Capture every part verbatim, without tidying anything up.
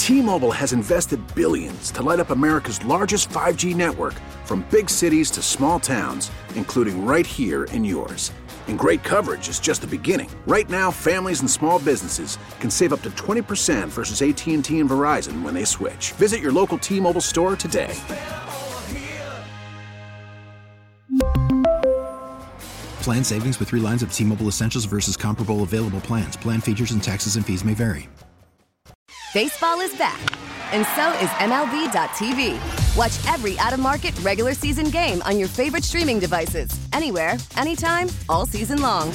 T-Mobile has invested billions to light up America's largest five G network, from big cities to small towns, including right here in yours. And great coverage is just the beginning. Right now, families and small businesses can save up to twenty percent versus A T and T and Verizon when they switch. Visit your local T-Mobile store today. Plan savings with three lines of T-Mobile Essentials versus comparable available plans. Plan features and taxes and fees may vary. Baseball is back, and so is M L B dot T V. Watch every out-of-market regular season game on your favorite streaming devices, anywhere, anytime, all season long.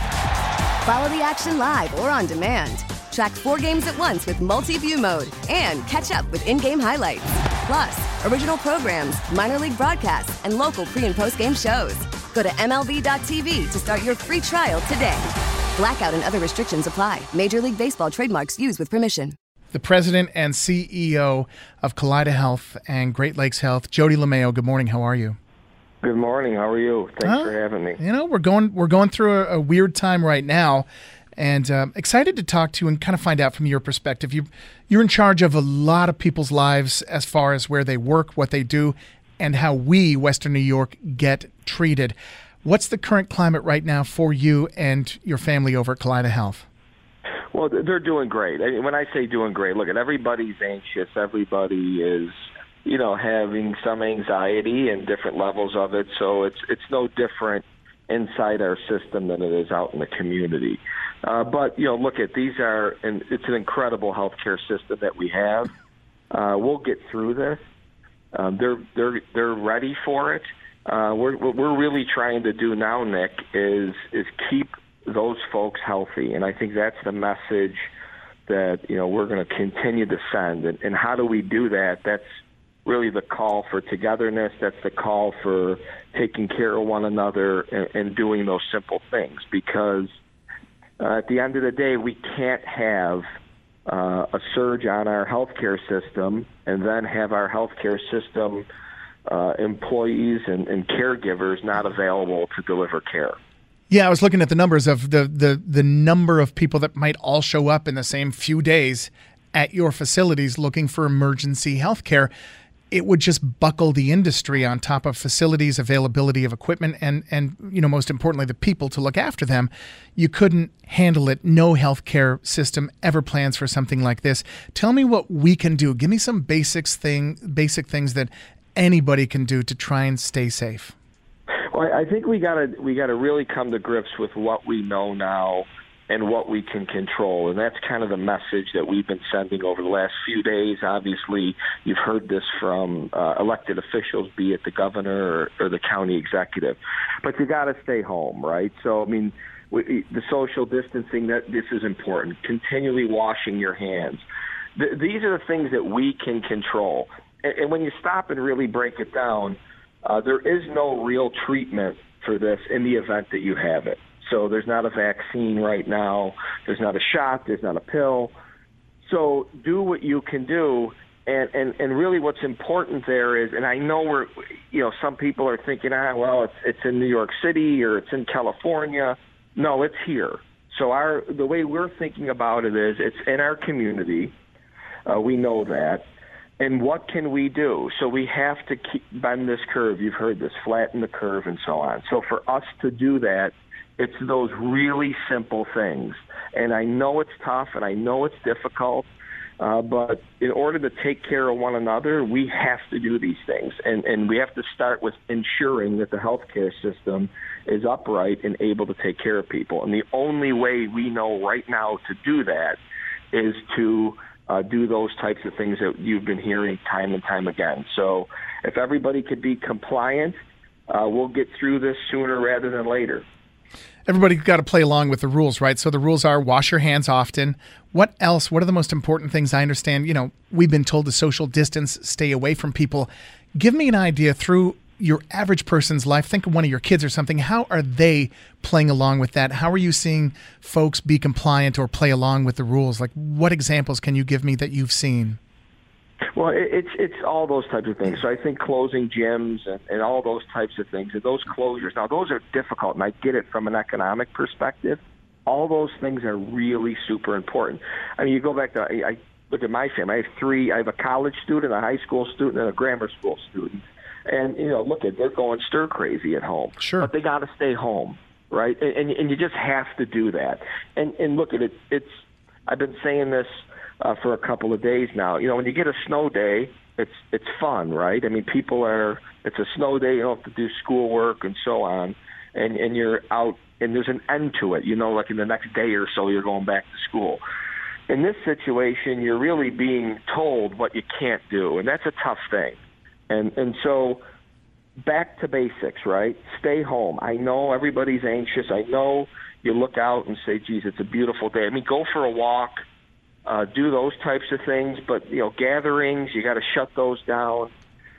Follow the action live or on demand. Track four games at once with multi-view mode and catch up with in-game highlights. Plus, original programs, minor league broadcasts, and local pre- and post-game shows. Go to M L B dot T V to start your free trial today. Blackout and other restrictions apply. Major League Baseball trademarks used with permission. The president and C E O of Kaleida Health and Great Lakes Health, Jody LeMayo. Good morning. How are you? Good morning. How are you? Thanks uh, for having me. You know, we're going we're going through a, a weird time right now, and uh, excited to talk to you and kind of find out from your perspective. You you're in charge of a lot of people's lives as far as where they work, what they do, and how we, Western New York, get treated. What's the current climate right now for you and your family over at Kaleida Health? Well, they're doing great. When I say doing great, look, everybody's anxious. Everybody is, you know, having some anxiety and different levels of it. So it's it's no different inside our system than it is out in the community. Uh, but, you know, look, at these are, and it's an incredible healthcare system that we have. Uh, we'll get through this. Um, they're they're they're ready for it. Uh, we're, what we're really trying to do now, Nick, is is keep those folks healthy, and I think that's the message that, you know, we're going to continue to send. And, and how do we do that? That's really the call for togetherness. That's the call for taking care of one another and, and doing those simple things. Because uh, at the end of the day, we can't have uh, a surge on our healthcare system and then have our healthcare system uh, employees and, and caregivers not available to deliver care. Yeah, I was looking at the numbers of the, the, the number of people that might all show up in the same few days at your facilities looking for emergency health care. It would just buckle the industry on top of facilities, availability of equipment, and, and you know, most importantly, the people to look after them. You couldn't handle it. No healthcare system ever plans for something like this. Tell me what we can do. Give me some basics thing, basic things that anybody can do to try and stay safe. Well, I think we gotta we gotta really come to grips with what we know now and what we can control, and that's kind of the message that we've been sending over the last few days. Obviously, you've heard this from uh, elected officials, be it the governor or, or the county executive, but you got to stay home, right? So, I mean, we, the social distancing, that this is important. Continually washing your hands. Th- these are the things that we can control, and, and when you stop and really break it down. Uh, there is no real treatment for this in the event that you have it. So there's not a vaccine right now. There's not a shot. There's not a pill. So do what you can do. And, and, and really what's important there is, and I know we're, you know, some people are thinking, ah, well, it's, it's in New York City or it's in California. No, it's here. So our the way we're thinking about it is it's in our community. Uh, we know that. And what can we do? So we have to keep, bend this curve. You've heard this, flatten the curve and so on. So for us to do that, it's those really simple things. And I know it's tough and I know it's difficult, uh, but in order to take care of one another, we have to do these things. And, and we have to start with ensuring that the healthcare system is upright and able to take care of people. And the only way we know right now to do that is to Uh, do those types of things that you've been hearing time and time again. So if everybody could be compliant, uh, we'll get through this sooner rather than later. Everybody's got to play along with the rules, right? So the rules are wash your hands often. What else? What are the most important things? I understand, you know, we've been told to social distance, stay away from people. Give me an idea through your average person's life. Think of one of your kids or something. How are they playing along with that? How are you seeing folks be compliant or play along with the rules? Like, what examples can you give me that you've seen? Well, it's it's all those types of things. So I think closing gyms and, and all those types of things, and those closures, now those are difficult, and I get it from an economic perspective. All those things are really super important. I mean, you go back to, I, I look at my family. I have three. I have a college student, a high school student, and a grammar school student. And, you know, look at they're going stir crazy at home. Sure. But they got to stay home, right? And, and and you just have to do that. And and look at it. It's I've been saying this uh, for a couple of days now. You know, when you get a snow day, it's it's fun, right? I mean, people are. It's a snow day. You don't have to do schoolwork and so on. And and you're out, and there's an end to it. You know, like in the next day or so, you're going back to school. In this situation, you're really being told what you can't do, and that's a tough thing. And and so back to basics, right? Stay home. I know everybody's anxious. I know you look out and say, geez, it's a beautiful day. I mean, go for a walk, uh, do those types of things. But, you know, gatherings, you got to shut those down.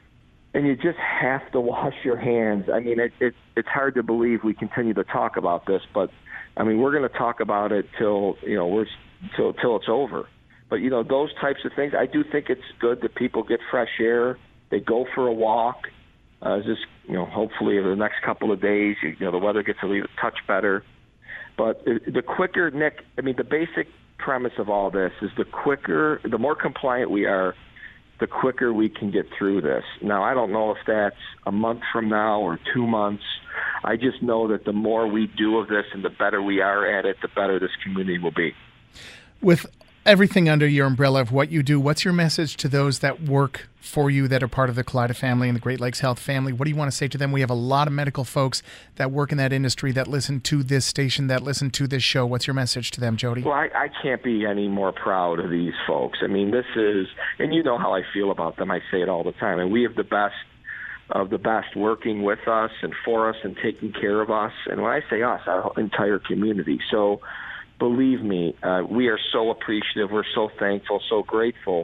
And you just have to wash your hands. I mean, it, it, it's hard to believe we continue to talk about this, but, I mean, we're going to talk about it till, you know, we're till, till it's over. But, you know, those types of things, I do think it's good that people get fresh air. They go for a walk. Uh, just, you know, hopefully over the next couple of days, you, you know, the weather gets a little touch better. But the quicker, Nick, I mean, the basic premise of all this is the quicker, the more compliant we are, the quicker we can get through this. Now, I don't know if that's a month from now or two months. I just know that the more we do of this and the better we are at it, the better this community will be. With everything under your umbrella of what you do, what's your message to those that work for you that are part of the Kaleida family and the Great Lakes Health family? What do you want to say to them? We have a lot of medical folks that work in that industry that listen to this station, that listen to this show. What's your message to them, Jody? Well, I, I can't be any more proud of these folks. I mean, this is, and you know how I feel about them. I say it all the time. And we have the best of the best working with us and for us and taking care of us. And when I say us, our entire community. So believe me, uh, we are so appreciative. We're so thankful, so grateful.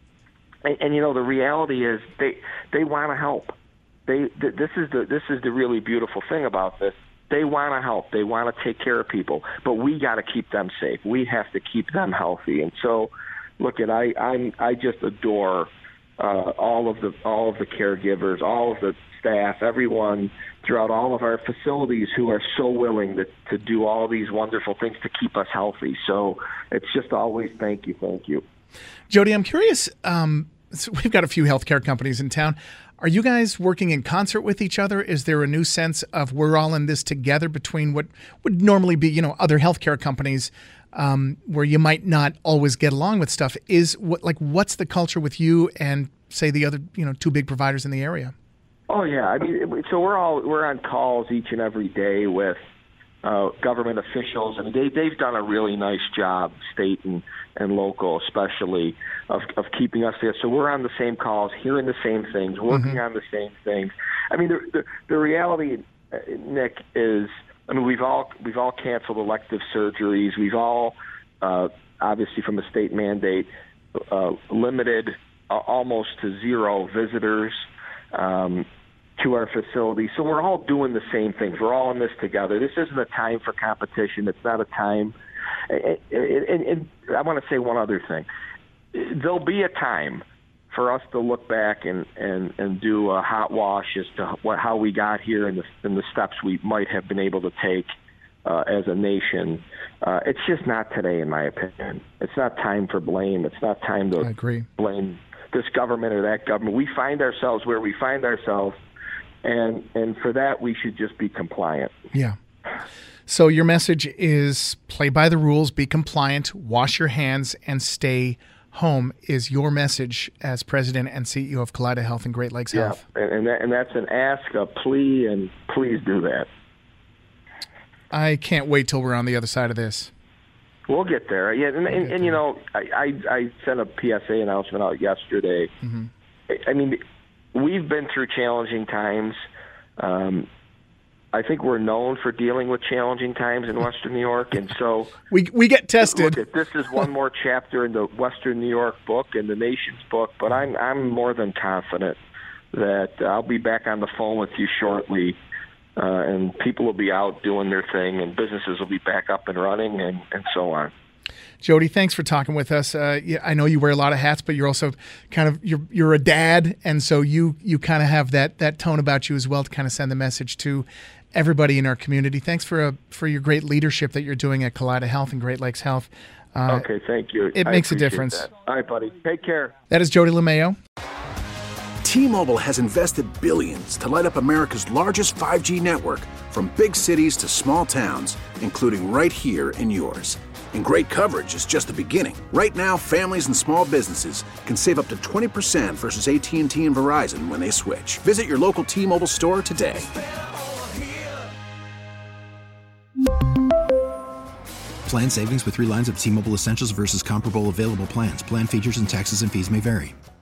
And, and you know, the reality is they they want to help. They th- this is the this is the really beautiful thing about this. They want to help. They want to take care of people, but we got to keep them safe. We have to keep them healthy. And so, look, at I I'm, I just adore uh, all of the all of the caregivers, all of the staff, everyone throughout all of our facilities who are so willing to, to do all these wonderful things to keep us healthy. So it's just always thank you, thank you. Jody, I'm curious, um, so we've got a few healthcare companies in town. Are you guys working in concert with each other? Is there a new sense of we're all in this together between what would normally be, you know, other healthcare companies um, where you might not always get along with stuff? Is what like what's the culture with you and say the other, you know, two big providers in the area? Oh yeah, I mean, so we're all we're on calls each and every day with uh, government officials, and they they've done a really nice job, state and, and local especially, of of keeping us there. So we're on the same calls, hearing the same things, working mm-hmm. on the same things. I mean, the, the the reality, Nick, is I mean we've all we've all canceled elective surgeries. We've all uh, obviously from a state mandate uh, limited uh, almost to zero visitors Um, to our facility. So we're all doing the same things. We're all in this together. This isn't a time for competition. It's not a time. And, and, and I want to say one other thing. There'll be a time for us to look back and, and, and do a hot wash as to what, how we got here and the, and the steps we might have been able to take uh, as a nation. Uh, it's just not today, in my opinion. It's not time for blame. It's not time to I agree. blame this government or that government. We find ourselves where we find ourselves, and and for that we should just be compliant. Yeah. So your message is play by the rules, be compliant, wash your hands, and stay home is your message as president and C E O of Kaleida Health and Great Lakes yeah. Health. And and, that, and that's an ask, a plea, and please do that. I can't wait till we're on the other side of this. We'll get there. Yeah, and, and, and you know, I, I, I sent a P S A announcement out yesterday. Mm-hmm. I, I mean, we've been through challenging times. Um, I think we're known for dealing with challenging times in Western New York, and so we we get tested. Look, this is one more chapter in the Western New York book and the nation's book. But I'm I'm more than confident that I'll be back on the phone with you shortly. Uh, and people will be out doing their thing, and businesses will be back up and running, and, and so on. Jody, thanks for talking with us. Uh, yeah, I know you wear a lot of hats, but you're also kind of you're you're a dad, and so you you kind of have that that tone about you as well to kind of send the message to everybody in our community. Thanks for a, for your great leadership that you're doing at Kaleida Health and Great Lakes Health. Uh, okay, thank you. It I makes a appreciate difference. That. All right, buddy. Take care. That is Jody LeMayo. T-Mobile has invested billions to light up America's largest five G network, from big cities to small towns, including right here in yours. And great coverage is just the beginning. Right now, families and small businesses can save up to twenty percent versus A T and T and Verizon when they switch. Visit your local T-Mobile store today. Plan savings with three lines of T-Mobile Essentials versus comparable available plans. Plan features and taxes and fees may vary.